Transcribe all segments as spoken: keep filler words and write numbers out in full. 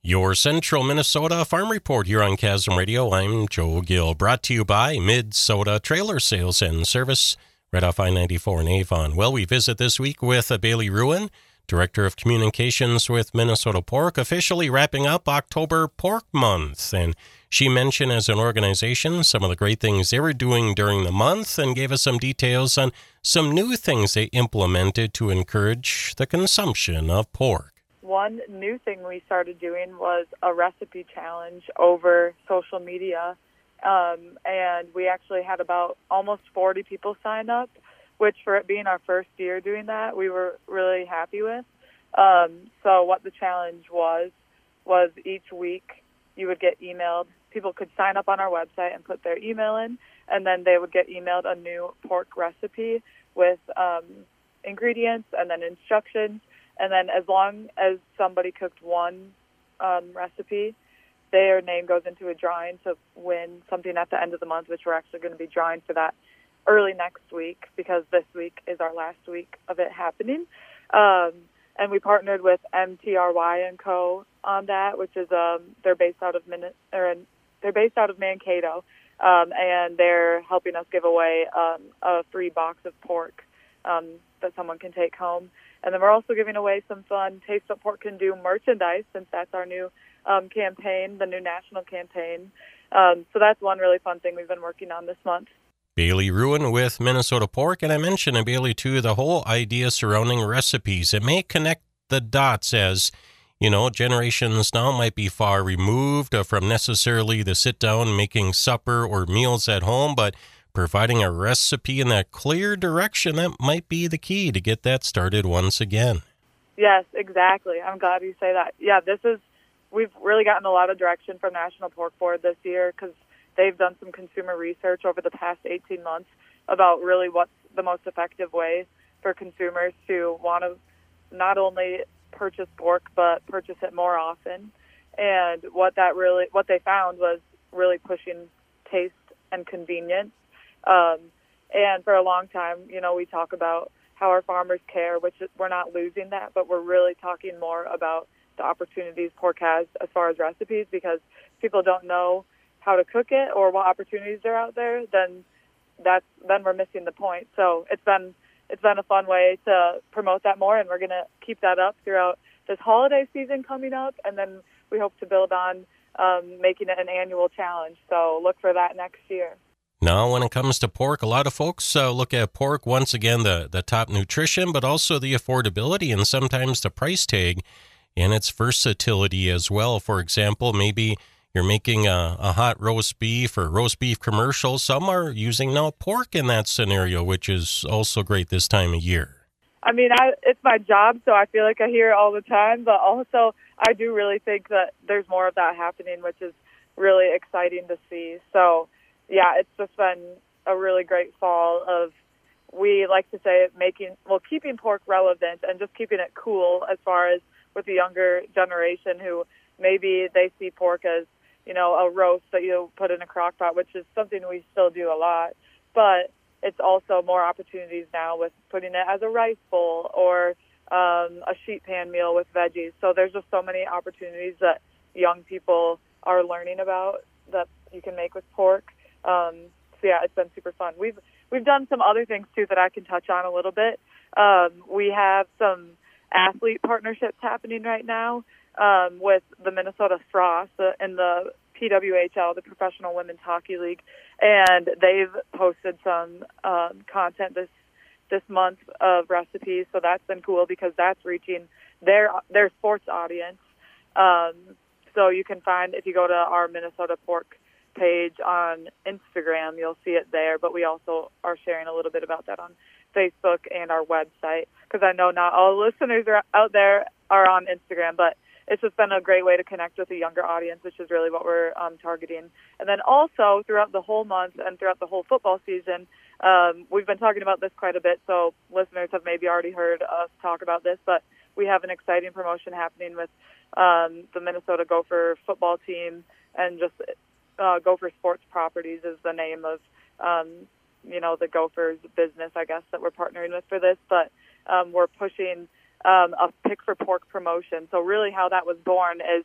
Your Central Minnesota Farm Report here on Chasm Radio. I'm Joe Gill, brought to you by Mid-Soda Trailer Sales and Service, right off I ninety-four in Avon. Well, we visit this week with Bailey Ruin, Director of Communications with Minnesota Pork, officially wrapping up October Pork Month. And she mentioned as an organization some of the great things they were doing during the month and gave us some details on some new things they implemented to encourage the consumption of pork. One new thing we started doing was a recipe challenge over social media, um, and we actually had about almost forty people sign up, which for it being our first year doing that, we were really happy with. Um, so what the challenge was, was each week you would get emailed. People could sign up on our website and put their email in, and then they would get emailed a new pork recipe with um, ingredients and then instructions. And then as long as somebody cooked one um, recipe, their name goes into a drawing to win something at the end of the month, which we're actually going to be drawing for that early next week because this week is our last week of it happening. Um, and we partnered with M T R Y and Co. on that, which is um, they're based out of Min- or in, they're based out of Mankato, um, and they're helping us give away um, a free box of pork um, that someone can take home. And then we're also giving away some fun Taste What Pork Can Do merchandise, since that's our new um, campaign, the new national campaign. Um, so that's one really fun thing we've been working on this month. Bailey Ruin with Minnesota Pork, and I mentioned to Bailey, too, the whole idea surrounding recipes. It may connect the dots as, you know, generations now might be far removed from necessarily the sit-down making supper or meals at home, but providing a recipe in that clear direction, that might be the key to get that started once again. Yes, exactly. I'm glad you say that. Yeah, this is, we've really gotten a lot of direction from National Pork Board this year because they've done some consumer research over the past eighteen months about really what's the most effective way for consumers to want to not only purchase pork, but purchase it more often. And what that really, what they found was really pushing taste and convenience. Um, and for a long time, you know, we talk about how our farmers care, which is, we're not losing that, but we're really talking more about the opportunities pork has as far as recipes, because people don't know how to cook it or what opportunities are out there, then that's, then we're missing the point. So it's been, it's been a fun way to promote that more, and we're going to keep that up throughout this holiday season coming up. And then we hope to build on, um, making it an annual challenge. So look for that next year. Now, when it comes to pork, a lot of folks uh, look at pork, once again, the, the top nutrition, but also the affordability and sometimes the price tag and its versatility as well. For example, maybe you're making a, a hot roast beef or roast beef commercial. Some are using now pork in that scenario, which is also great this time of year. I mean, I, it's my job, so I feel like I hear it all the time, but also I do really think that there's more of that happening, which is really exciting to see. So yeah, it's just been a really great fall of, we like to say, making, well, keeping pork relevant and just keeping it cool as far as with the younger generation who maybe they see pork as, you know, a roast that you put in a crock pot, which is something we still do a lot. But it's also more opportunities now with putting it as a rice bowl or um, a sheet pan meal with veggies. So there's just so many opportunities that young people are learning about that you can make with pork. Um, so yeah, it's been super fun. We've we've done some other things too that I can touch on a little bit. Um, we have some athlete partnerships happening right now um, with the Minnesota Frost uh, and the P W H L, the Professional Women's Hockey League, and they've posted some um, content this this month of recipes. So that's been cool because that's reaching their their sports audience. Um, so you can find, if you go to our Minnesota Pork page on Instagram, you'll see it there, but we also are sharing a little bit about that on Facebook and our website, because I know not all listeners are out there are on Instagram, but it's just been a great way to connect with a younger audience, which is really what we're um, targeting. And then also throughout the whole month and throughout the whole football season, um, we've been talking about this quite a bit, so listeners have maybe already heard us talk about this, but we have an exciting promotion happening with um, the Minnesota Gopher football team, and just Uh, Gopher Sports Properties is the name of, um, you know, the Gophers business, I guess, that we're partnering with for this. But um, we're pushing um, a Pick for Pork promotion. So really how that was born is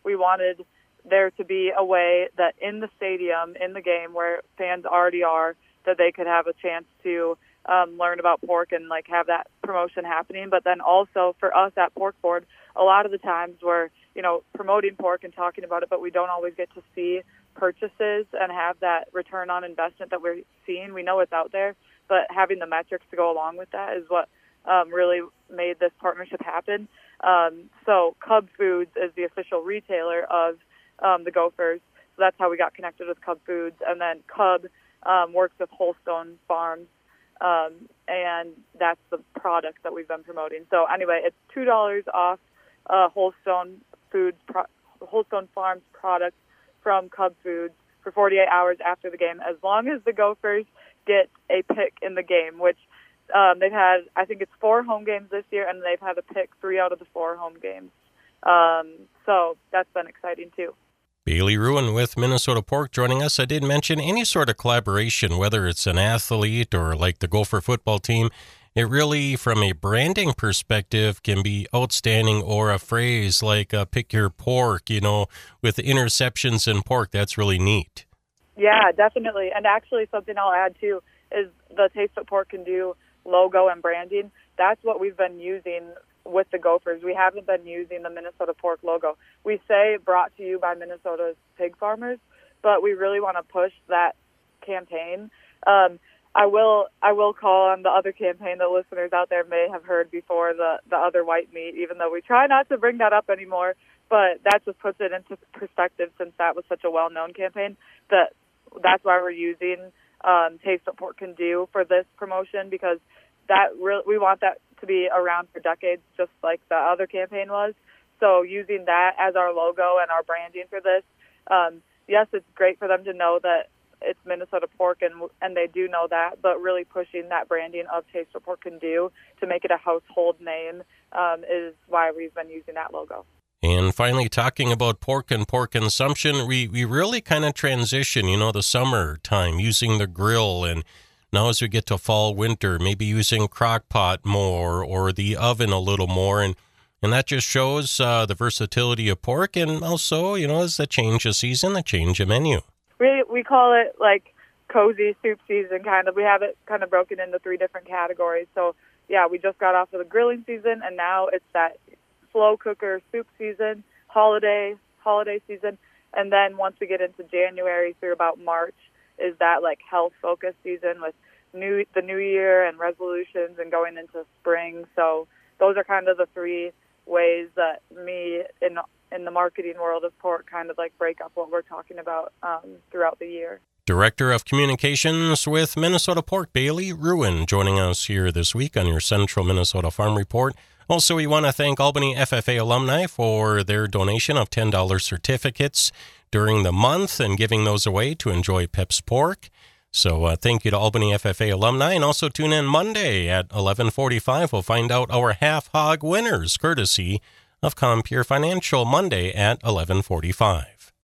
we wanted there to be a way that in the stadium, in the game where fans already are, that they could have a chance to um, learn about pork and like have that promotion happening. But then also for us at Pork Board, a lot of the times we're, you know, promoting pork and talking about it, but we don't always get to see purchases and have that return on investment that we're seeing. We know it's out there, but having the metrics to go along with that is what um, really made this partnership happen. Um, so Cub Foods is the official retailer of um, the Gophers. So that's how we got connected with Cub Foods. And then Cub um, works with Holstone Farms, um, and that's the product that we've been promoting. So anyway, it's two dollars off uh, Holstone Foods, pro- Holstone Farms product from Cub Foods for forty-eight hours after the game, as long as the Gophers get a pick in the game, which um, they've had, I think it's four home games this year, and they've had a pick three out of the four home games. Um, so that's been exciting too. Bailey Ruin with Minnesota Pork joining us. I did mention any sort of collaboration, whether it's an athlete or like the Gopher football team, it really, from a branding perspective, can be outstanding. Or a phrase like uh, pick your pork, you know, with interceptions and pork. That's really neat. Yeah, definitely. And actually something I'll add too is the Taste What Pork Can Do logo and branding. That's what we've been using with the Gophers. We haven't been using the Minnesota Pork logo. We say brought to you by Minnesota's pig farmers, but we really want to push that campaign. Um, I will I will call on the other campaign that listeners out there may have heard before, the, the other white meat, even though we try not to bring that up anymore. But that just puts it into perspective, since that was such a well-known campaign, that that's why we're using um, Taste What Pork Can Do for this promotion, because that re- we want that to be around for decades, just like the other campaign was. So using that as our logo and our branding for this, um, yes, it's great for them to know that it's Minnesota pork, and and they do know that, but really pushing that branding of Taste What Pork Can Do to make it a household name um, is why we've been using that logo. And finally, talking about pork and pork consumption, we, we really kind of transition, you know, the summer time, using the grill, and now as we get to fall, winter, maybe using crock pot more or the oven a little more, and and that just shows uh, the versatility of pork, and also, you know, as the change of season, the change of menu. We we call it like cozy soup season, kind of. We have it kind of broken into three different categories. So, yeah, we just got off of the grilling season, and now it's that slow cooker soup season, holiday holiday season, and then once we get into January through about March is that like health focused season with new the new year and resolutions and going into spring. So those are kind of the three ways that me in in the marketing world of pork kind of like break up what we're talking about um, throughout the year. Director of Communications with Minnesota Pork, Bailey Ruin, joining us here this week on your Central Minnesota Farm Report. Also, we want to thank Albany F F A alumni for their donation of ten dollars certificates during the month and giving those away to enjoy Pep's Pork. So uh, thank you to Albany F F A alumni, and also tune in Monday at eleven forty-five. We'll find out our half hog winners, courtesy of Compeer Financial, Monday at eleven forty-five.